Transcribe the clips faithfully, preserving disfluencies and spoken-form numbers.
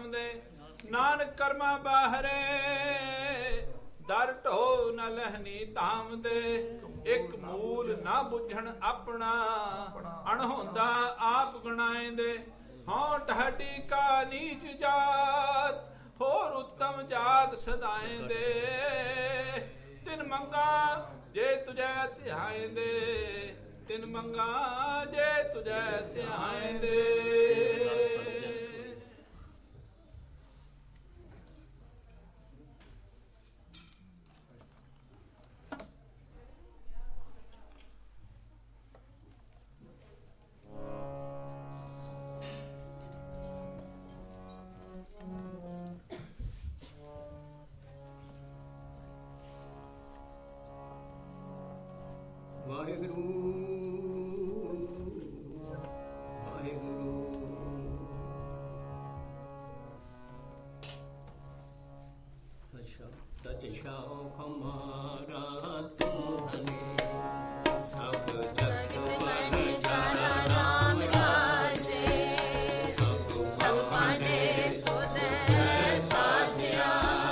ਨਾਮ ਦੇ। ਨਾਨਕ ਕਰਮਾ ਬਾਹਰੇ ਦਰ ਢੋ ਨ ਲਹਨੀ ਧਾਮ ਦੇ। ਇੱਕ ਮੂਲ ਨਾ ਬੁੱਝਣ ਆਪਣਾ ਅਣਹੋਂਦਾ ਆਪ ਗਣਾਏਂਦੇ। ਹਉ ਢਾਡੀ ਕਾ ਨੀਚ ਜਾਤ ਹੋਰ ਉੱਤਮ ਜਾਤ ਸਦਾਏਂਦੇ। ਤਿਨ ਮੰਗਾ ਜੇ ਤੁਝੈ ਧਿਆਏਂਦੇ। ਤਿਨ ਮੰਗਾ ਜੇ ਤੁਝੈ ਧਿਆਏਂਦੇ। ਵਾਹਿਗੁਰੂ ਵਾਹਿਗੁਰੂ। ਸੱਚਾ ਸੱਚ ਸ਼ਾਉ ਹਮਾਰਾ ਤੂੰ ਧਨੇ। ਸਭ ਜਗ ਬਨ ਜਾਣਾ ਰਾਮ ਰਾਜੇ। ਸਭ ਪਾਣੇ ਸੋਦੇ ਸਾਜਿਆ।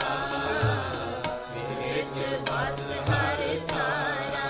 ਵਿੱਚ ਬਸ ਹਰਿ ਤਾਰਾ।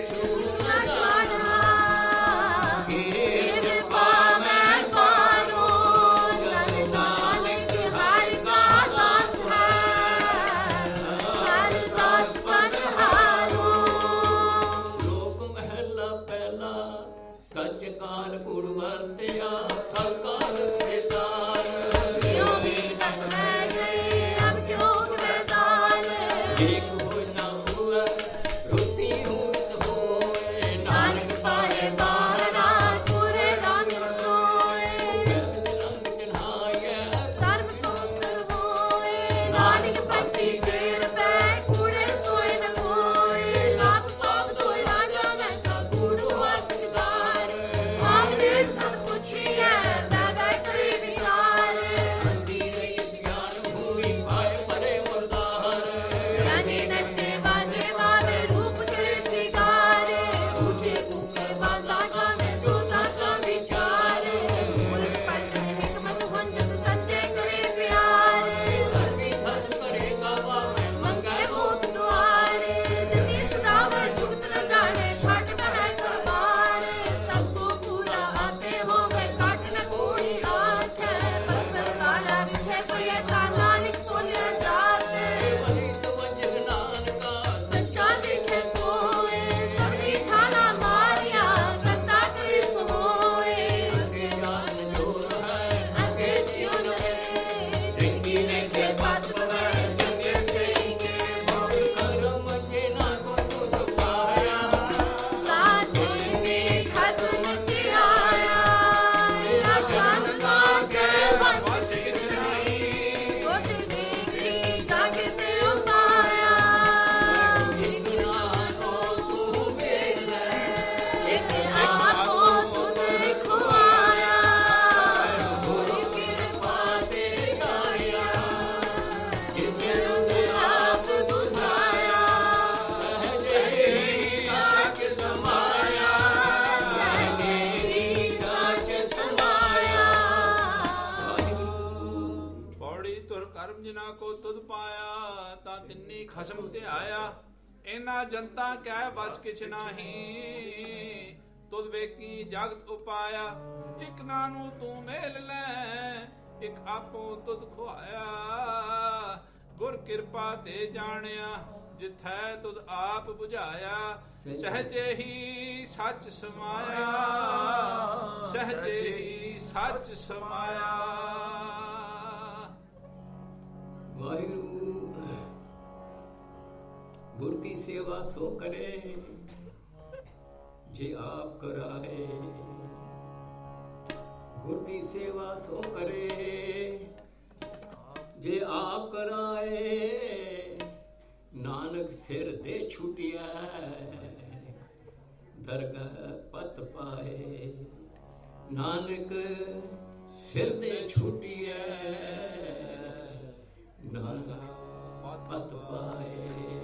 Bye. ਕਰਮ ਜਿਨਾ ਕੋ ਤੁਧ ਪਾਇਆ, ਤਾਂ ਤਿੰਨੀ ਖਸਮ ਧਿਆਇਆ। ਇਹਨਾਂ ਜਨਤਾ ਕਹਿ ਬਸ ਕਿਛ ਨਾਹੀ, ਤੁਧ ਵੇਖੀ ਜਗਤ ਉਪਾਇਆ। ਇਕ ਨਾਨੂੰ ਤੂੰ ਮੇਲ ਲੈ, ਇਕ ਆਪੋ ਤੁਧ ਖੁਆਇਆ। ਗੁਰ ਕਿਰਪਾ ਤੇ ਜਾਣਿਆ, ਜਿਥੈ ਤੁਧ ਆਪ 부ਝਾਇਆ। ਸਹਜੇ ਹੀ ਸੱਚ ਸਮਾਇਆ, ਸਹਜੇ ਹੀ ਸੱਚ ਸਮਾਇਆ। ਵਾਹਿਗੁਰੂ ਗੁਰ ਕੀ ਸੇਵਾ ਸੋ ਕਰੇ, ਜੇ ਆਪ ਕਰਾਏ। ਗੁਰ ਕੀ ਸੇਵਾ ਸੋ ਕਰੇ, ਜੇ ਆਪ ਕਰਾਏ। ਨਾਨਕ ਸਿਰ ਦੇ ਛੁਟਿਆ, ਦਰਗਾਹ ਪਤ ਪਾਏ। ਨਾਨਕ ਸਿਰ ਦੇ ਛੁਟਿਆ, ਨਾਨਕ ਪਤ ਪਾਏ।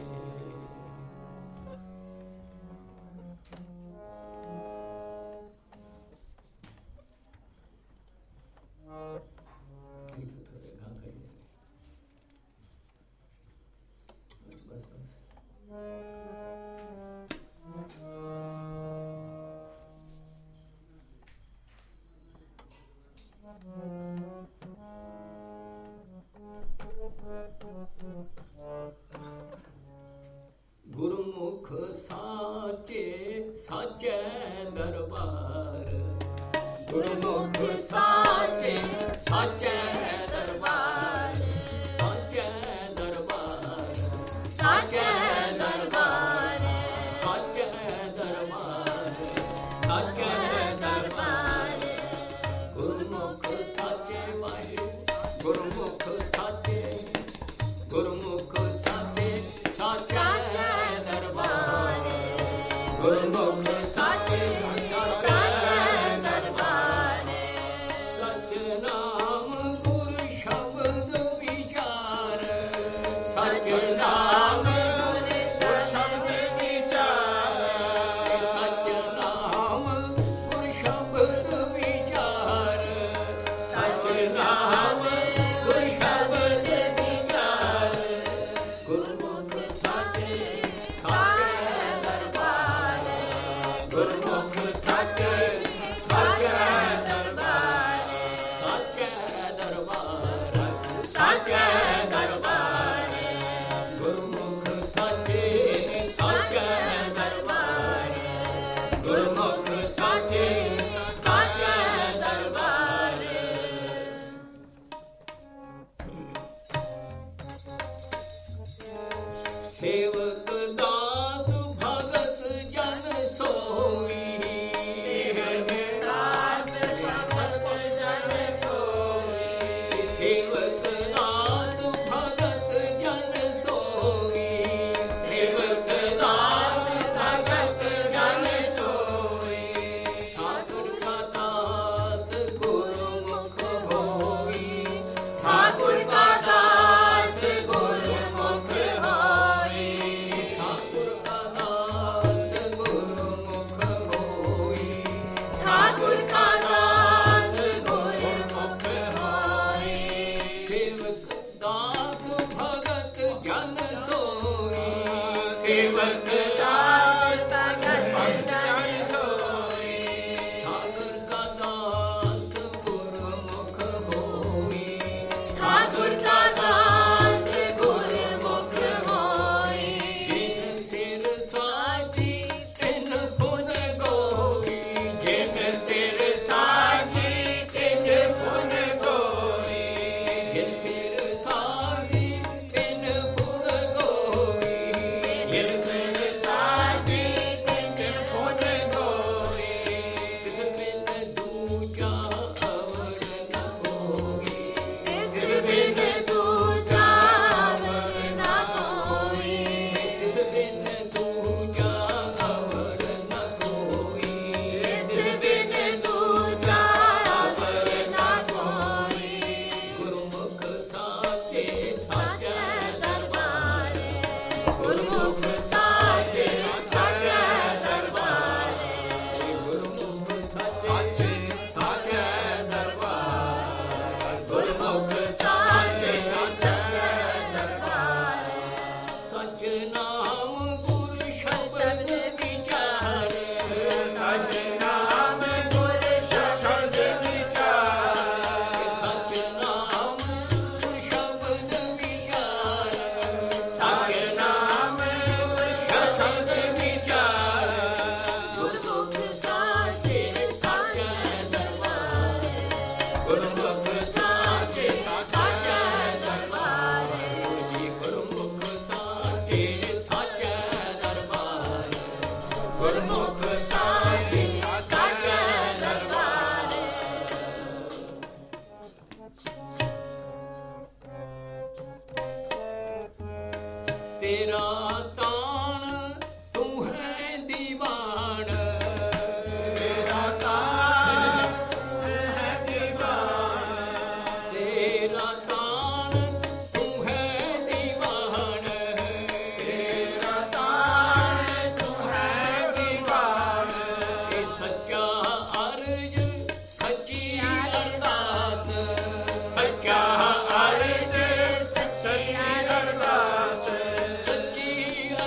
ਗੁਰਮੁਖ ਸਾਚੇ ਸਾਚੇ ਦਰਬਾਰ, ਗੁਰਮੁਖ ਸਾਚੇ ਸਾਚੇ ਦਰਬਾਰ, ਸਾਚੇ ਦਰਬਾਰ, ਸਾਚੇ ਦਰਬਾਰ, ਸਾਚੇ ਦਰਬਾਰ, ਸਾਚੇ ਦਰਬਾਰ। ਗੁਰਮੁਖ ਸਾਚੇ ਵਾਹਿਗੁਰੂ, ਗੁਰਮੁਖ ਸਾਚੇ, ਗੁਰਮੁਖ ਸਾਚੇ ਸਾਚੇ ਦਰਬਾਰ, ਗੁਰਮੁਖ ਸਾਚੇ ਸਾਚੇ ਦਰਬਾਰ। ਸਤਿਨਾਮ ਗੁਰ ਸ਼ਬਦ ਵਿਚਾਰ, ਸਤਿਨਾਮ ਗੁਰ ਸ਼ਬਦ ਵਿਚਾਰ, ਸਤਿਨਾਮ ਗੁਰ ਸ਼ਬਦ ਵਿਚਾਰ, ਸਤਿਨਾਮ ਗੁਰ ਸ਼ਬਦ ਵਿਚਾਰ। ਗੁਰਮੁਖ ਸਾਚੇ ਸਾਚੇ ਦਰਬਾਰ, ਗੁਰਮੁਖ ਸਾਚੇ ਸਾਚੇ ਦਰਬਾਰ, ਸਾਚੇ ਦਰਬਾਰ, ਸਾਚੇ ਦਰਬਾਰ। ਗੁਰਮੁਖ ਸਾਚੇ ਸਾਚੇ ਦਰਬਾਰ, ਗੁਰਮੁਖ ਸਾਚੇ ਸਾਚੇ ਦਰਬਾਰ। ਸੇਵਕ ਦਾਸ ਭਗਤ ਜਨ ਸੋਈ, ਸੇਵਕ ਦਾਸ ਭਗਤ ਜਨ ਸੋਈ, ਸੇਵਕ ਦਾਸ ਭਗਤ ਜਨ ਸੋਈ, ਸੇਵਕ ਦਾਸ ਭਗਤ ਜਨ ਸੋਈ। ਠਾਕੁਰ ਕਾ ਦਾਸ ਗੁਰਮੁਖ ਹੋਈ, ਠਾਕੁਰ ਕਾ ਦਾਸ ਗੁਰਮੁਖ ਹੋਈ, ਠਾਕੁਰ ਕਾ ਦਾਸ ਗੁਰਮੁਖ ਹੋਈ, ਠਾਕੁਰ ਕਾ ਦਾਸ ਗੁਰਮੁਖ ਹੋਈ। ਸੇਵਕ ਦਾਸ ਭਗਤ ਜਨ ਸੋਈ, ਸੇਵਕ ਦਾਸ ਭਗਤ ਜਨ ਸੋਈ, ਠਾਕੁਰ ਕਾ ਦਾਸ ਗੁਰਮੁਖ ਹੋਈ, ਠਾਕੁਰ ਕਾ ਦਾਸ ਗੁਰਮੁਖ ਹੋਈ। ਜਿਨ ਸਿਰ ਸਾਜੀ ਤਿਨ ਪੁਨ ਗੋਈ, ਜਿਨ ਸਿਰ ਸਾਜੀ ਤਿਨ ਪੁਨ ਗੋਈ, ਜਿਨ ਸਿਰ ਸਾਜੀ ਤੇਰਾ ਤਾਣ ਤੂੰ ਹੈ ਦੀਵਾਨ, ਤੇਰਾ ਤਾਣ ਤੂੰ ਹੈ ਦੀਵਾਨ, ਤੇਰਾ ਤਾਣ ਤੂੰ ਹੈ ਦੀਵਾਨ, ਤੇਰਾ ਤਾਣ ਤੂੰ ਹੈ ਦੀਵਾਨ। ਇਹ ਸੱਚਾ ਅਰਜ ਸੱਚੀ ਅਰਦਾਸ, ਸੱਚਾ ਅਰਜ ਸੱਚੀ ਅਰਦਾਸ, ਸੱਚੀ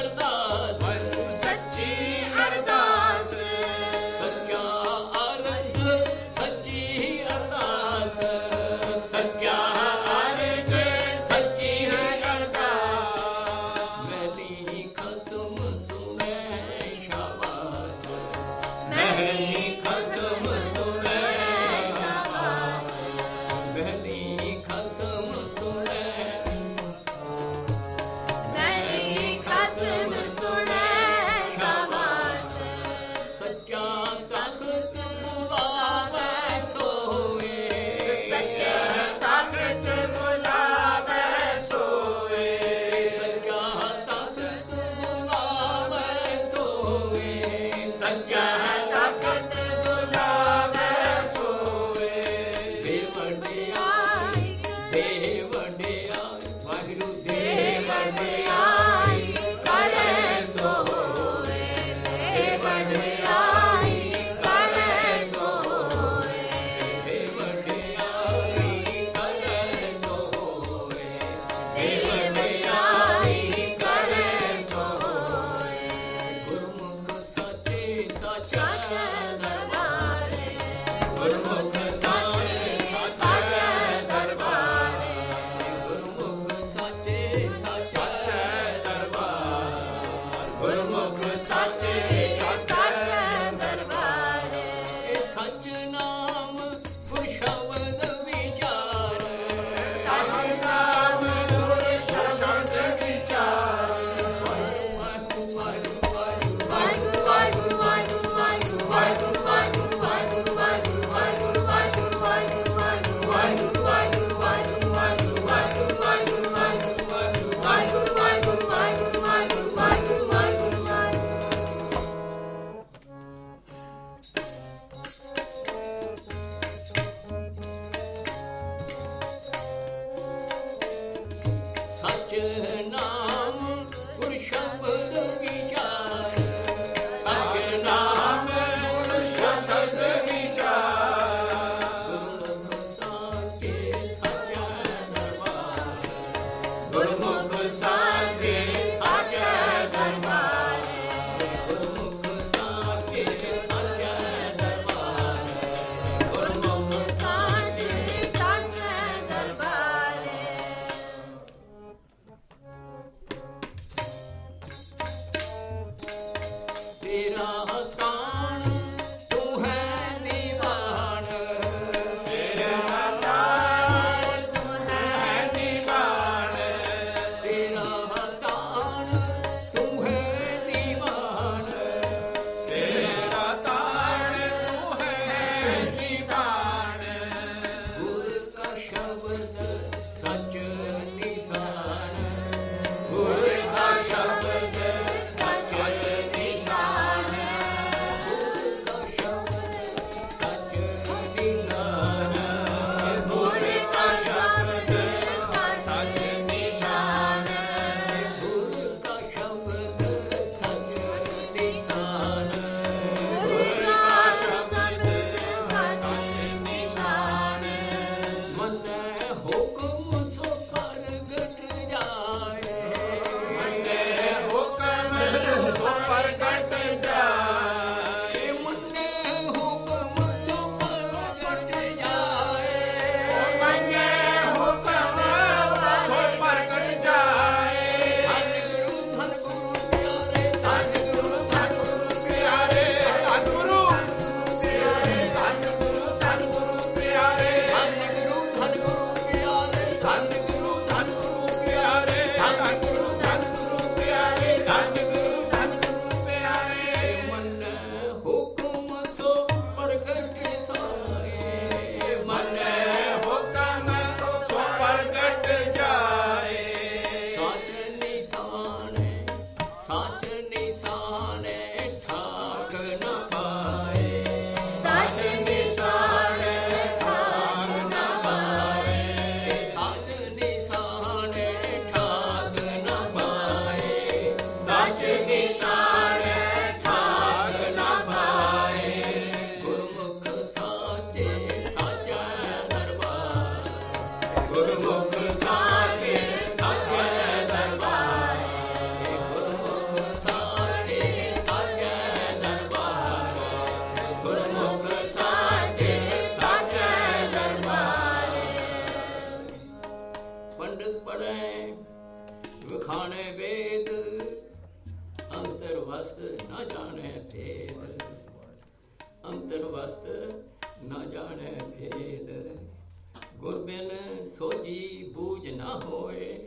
ਅੰਮ੍ਰਿਤ ਪੜੈ ਵਿਖਾਣੇ ਵੇਦ ਅੰਤਰ ਵਸਤ ਨਾ ਜਾਣੈ ਭੇਦ ਅੰਤਰ ਵਸਤ ਨਾ ਜਾਣੈ ਭੇਦ ਗੁਰ ਬਿਨ ਸੋਝੀ ਬੂਝ ਨਾ ਹੋਏ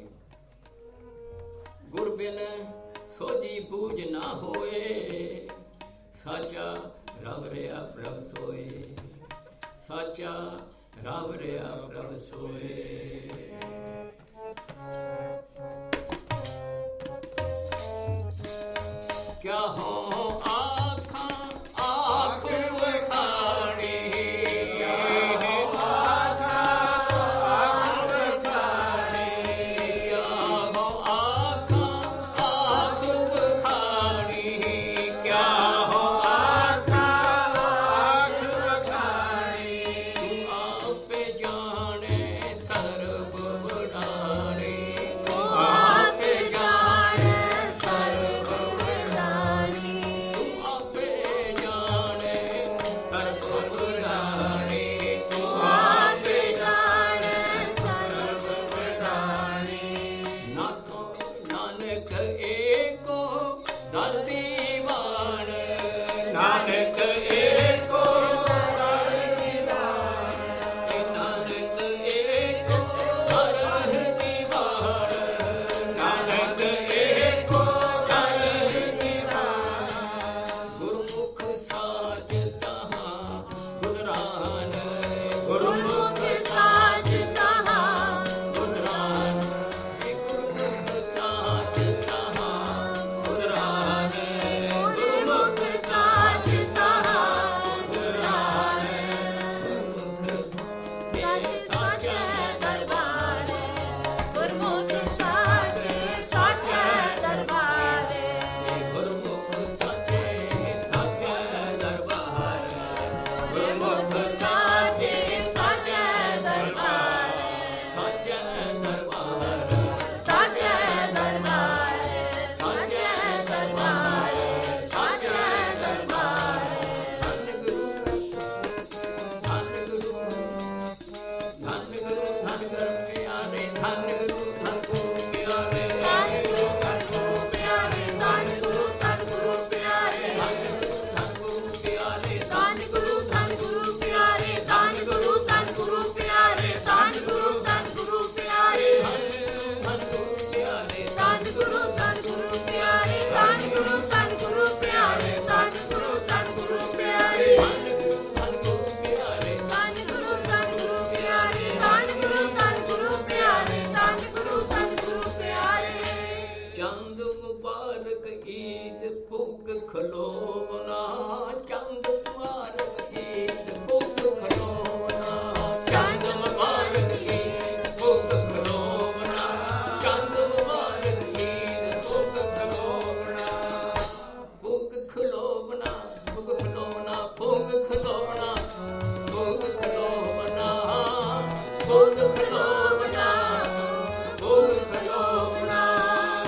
ਗੁਰ ਬਿਨ ਸੋਝੀ ਬੂਝ ਨਾ ਹੋਏ ਸਾਚਾ ਰਵ ਰਿਆ ਪ੍ਰਭ ਸੋਏ ਸਾਚਾ ਰਵ ਰਿਆ ਪ੍ਰਭ ਸੋਏ ਕਿਆ ਹੋ ਆਖਾਂ ਆਖ ਵਖਾਣੀ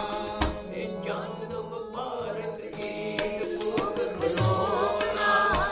Lord.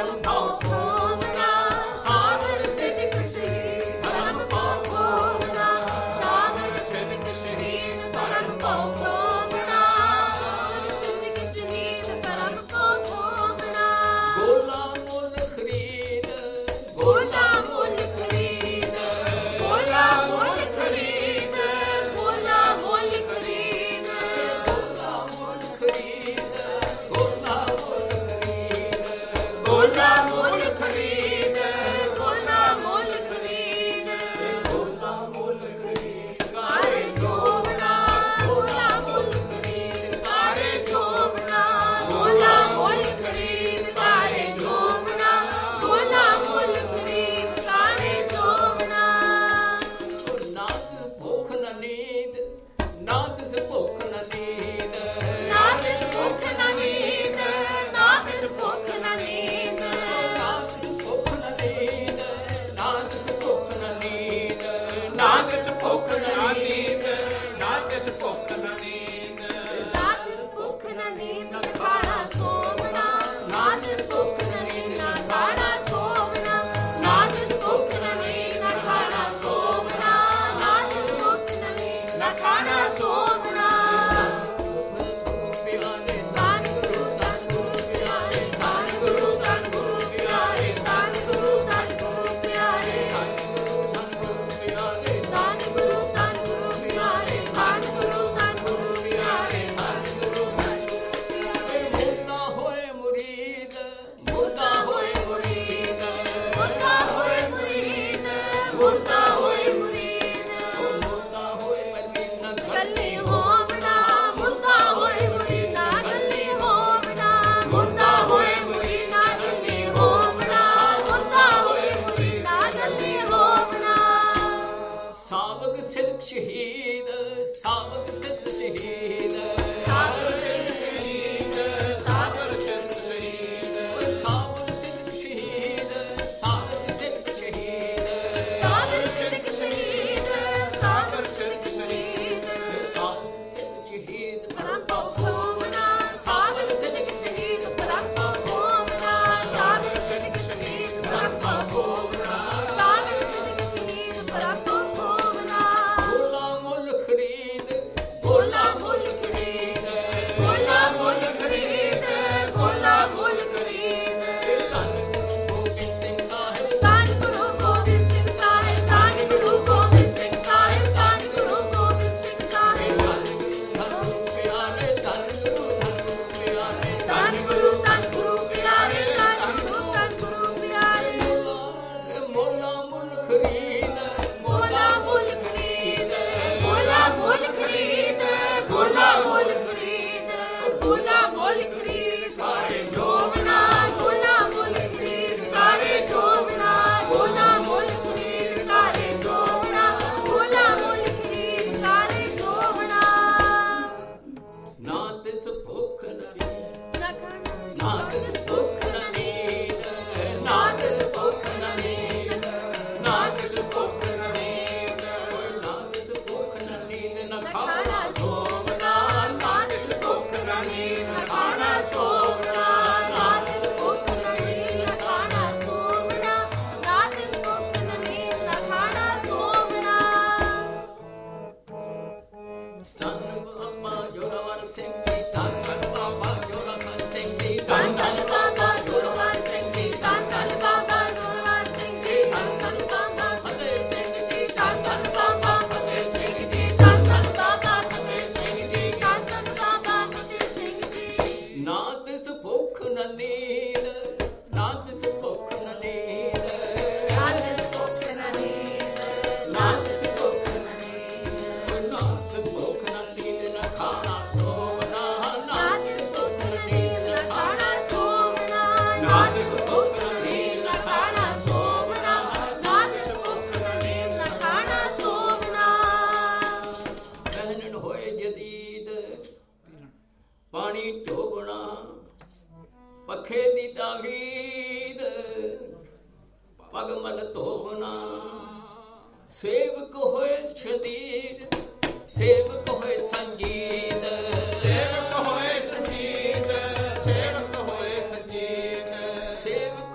ਸੇਵਕ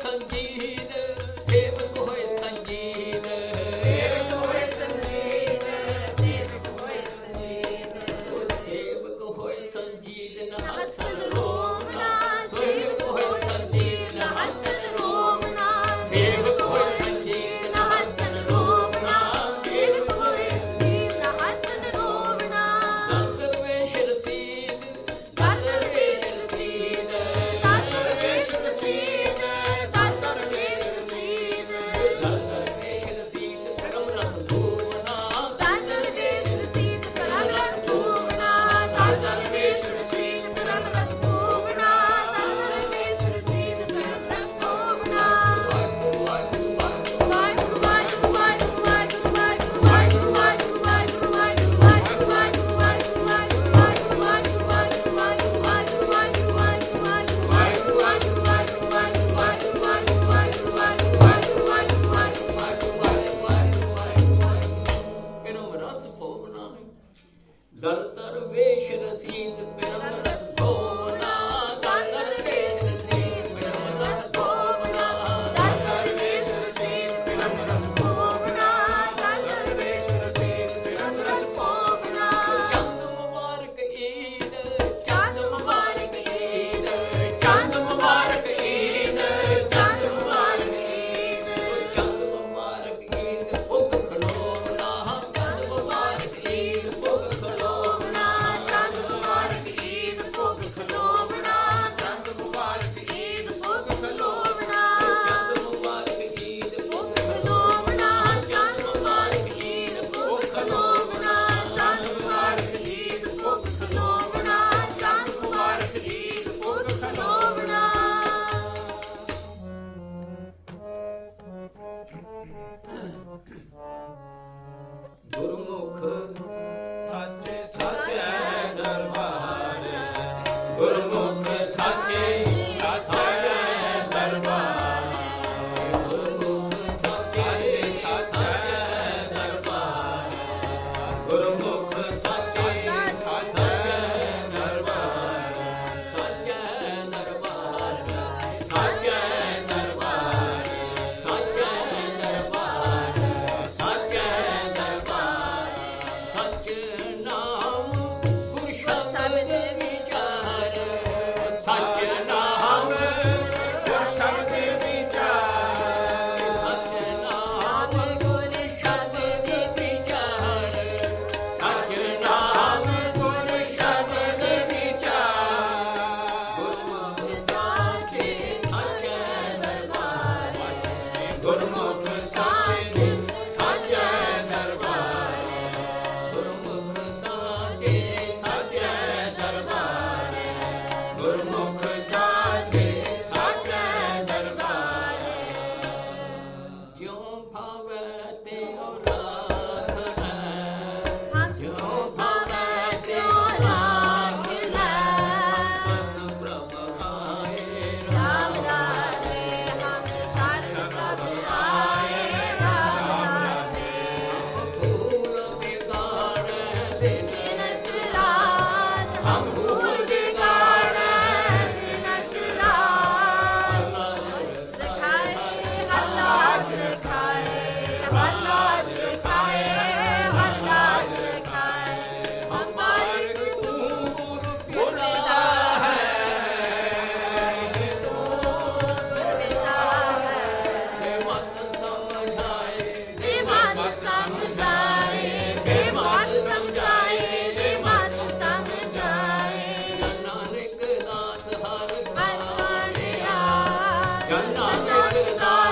ਸੰਜੀਦ ਸੇਵਕ ਹੋਏ ਸੰਜੀਦ ਸੇਵਕ ਹੋਏ ਸੰਜੀਦ ਸੇਵਕ ਹੋਏ ਸੰਜੀਦ ਸੇਵਕ ਹੋਏ ਸੰਜੀਦ ਨ ਹਸਨ ਰੋਮ ਨਾ ਸੇਵਕ ਹੋਏ ਸੰਜੀਦ ਨ ਹਸਨ ਰੋਮ ਨਾ ਸੇਵਕ ਹੋਏ ਸੰਜੀਦ ਨ ਹਸਨ ਰੋਮ ਨਾ ਸੇਵਕ ਹੋਏ ਸੰਜੀਦ ਨ ਹਸਨ ਰੋਮ ਨਾ ਦੰਦਰ ਵੇਸ਼ ਰਸੀਦ ਦੰਦਰ ਵੇਸ਼ ਰਸੀਦ ਦੰਦਰ ਵੇਸ਼ ਰਸੀਦ ਦੰਦਰ ਵੇਸ਼ ਰਸੀਦ ਦੰਦਰ ਵੇਸ਼ ਰਸੀਦ ਪਰਮ ਰਸ ਧੂਮ ਨਾ ਦੰਦਰ ਵੇਸ਼ ਰਸੀਦ ਪਰਮ ਰਸ ਧੂਮ ਨਾ ਦੰਦਰ ਵੇਸ਼ ਰਸੀਦ ਪਰਮ ਰਸ ਧੂਮ ਨਾ ਦੰਦਰ ਵੇਸ਼ ਰਸੀਦ ਪਰਮ ਰਸ ਧੂਮ ਨਾ ਵਾਹਿਗੁਰੂ ਵਾਹਿਗੁਰੂ ਵਾਹਿਗੁਰੂ ਵਾਹਿਗੁਰੂ ਵਾਹਿਗੁਰੂ ਵਾਹਿਗੁਰੂ ਵਾਹਿਗੁਰੂ ਵਾਹਿਗੁਰੂ ਦਰਦਰ ਵੇਸ਼ ਰਸੀਦ ਪਰਮ ਰਸ ਧੋਵਨਾ ਦਰਦਰ ਵੇਸ਼ ਰਸੀਦ ਪਰਮ ਰਸ ਧੋਵਨਾ ਦਰਦਰ ਵੇਸ਼ ਰਸੀਦ ਪਰਮ ਰਸ ਧੋਵਨਾ ਦਰਦਰ ਵੇਸ਼ ਰਸੀਦ ਪਰਮ ਰਸ ਧੋਵਨਾ ਚੰਦ ਮੁਬਾਰਕ ਈਦ ਚੰਦ ਮੁਬਾਰਕ ਈਦ ਚੰਦ ਮੁਬਾਰਕ ਈਦ ਚੰਦ ਮੁਬਾਰਕ ਈਦ ਚੰਦ ਮੁਬਾਰਕ ਈਦ ਭੁੱਖ ਖਲੋਵਨਾ ਚੰਦ ਮੁਬਾਰਕ ਈਦ ਭੁੱਖ ਖਲੋਵਨਾ ਚੰਦ ਮੁਬਾਰਕ ਈਦ ਭੁੱਖ ਖਲੋਵਨਾ ਚੰਦ ਮੁਬਾਰਕ ਈਦ ਭੁੱਖ ਖਲੋਵਨਾ ਚੰਦ ਮੁਬਾਰਕ ਈਦ ਭੁੱਖ ਖਲੋਵਨਾ ਚੰਦ ਮੁਬਾਰਕ ਈਦ ਭੁੱਖ ਖਲੋਵਨਾ ਚੰਦ ਮੁਬਾਰਕ ਈਦ ਭੁੱਖ ਖਲੋਵਨਾ ਚੰਦ ਮੁਬਾਰਕ ਈਦ ਭੁੱਖ ਖਲੋਵਨਾ ਗੁਰਮੁਖ ਸਾਚੇ ਸਾਚੇ ਦਰਬਾਰ ਗੁਰਮੁਖ ਸਾਚੇ ਸਾਚੇ ਦਰਬਾਰ ਗੁਰਮੁਖ ਸਾਚੇ ਸਾਚੇ ਦਰਬਾਰ ਗੁਰਮੁਖ ਸਾਚੇ ਸਾਚੇ ਦਰਬਾਰ ਸਾਚੇ ਦਰਬਾਰ ਸਾਚੇ ਦਰਬਾਰ ਸਾਚੇ ਦਰਬਾਰ ਸਾਚੇ ਦਰਬਾਰ ਸਚ ਨਾਮ ਗੁਰ ਸ਼ਬਦ ਵਿਚਾਰ ਸਚ ਨਾਮ ਗੁਰ ਸ਼ਬਦ ਵਿਚਾਰ ਸਚ ਨਾਮ ਗੁਰ ਸ਼ਬਦ ਵਿਚਾਰ ਸਚ ਨਾਮ ਗੁਰ ਸ਼ਬਦ ਵਿਚਾਰ ਗੁਰਮੁਖ ਸਾਚੇ ਸਚ ਦਰਬਾਰ ਗੁਰਮੁਖ ਸਾਚੇ ਸਾਚੇ ਦਰਬਾਰ ਗੁਰਮੁਖ ਸਾਚੇ ਸਚ ਦਰਬਾਰ ਗੁਰਮੁਖ ਸਾਚੇ ਸਾਚੇ ਦਰਬਾਰ ਜਿਉ ਭਾਵੈ ਤਿਉ ਰਾਖ ਹੈ ਜਿਉ ਭਾਵੈ ਤਿਉ ਰਾਖ ਲੈ ਪ੍ਰਭ ਆਏ ਰਾਮ ਰਾਜੇ ਹਮ ਸਰ ਪ੍ਰਭ ਆਏ ਰਾਮ ਰਾਜੇ ਭੂਲ ਬਿਗਾੜ ਦਿਨ ਸਰਾਤ ਹਮ ਭੂਲ ਬਿਗਾੜ ਦਿਨ ਸਰਾਤ ਦਿਖਾਏ ਹੱਲਾ ਦਿਖਾਏ ਹੱਲਾ ਦਿਖਾਏ ਹੱਲਾ ਦਿਖਾਏ ਹਮਾਰੇ ਤੂਰ ਬੁਲਾ ਹੈ ਬੇਮਤ ਸਮਝਾਏ ਬੇਮਤ ਸਮਝਾਏ ਬੇਮਤ ਸਮਝਾਏ ਬੇਮਤ ਸਮਝਾਏ ਨਾਨਕ ਦਾਸ ਹਰ ਕਾੜਿਆ ਨਾਨਕ ਦਾਸ